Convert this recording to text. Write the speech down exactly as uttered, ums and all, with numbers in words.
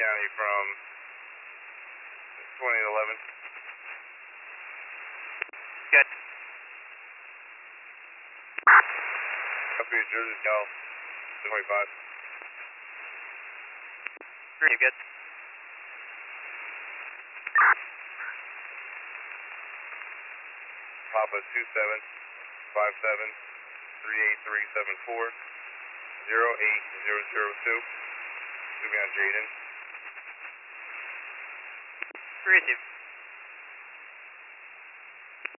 County from twenty eleven. Good. Copy, Jersey Cal, twenty-five. Pretty good. Papa two seven five seven three eight three seven four zero eight zero zero two. Should be on Jaden. Receive.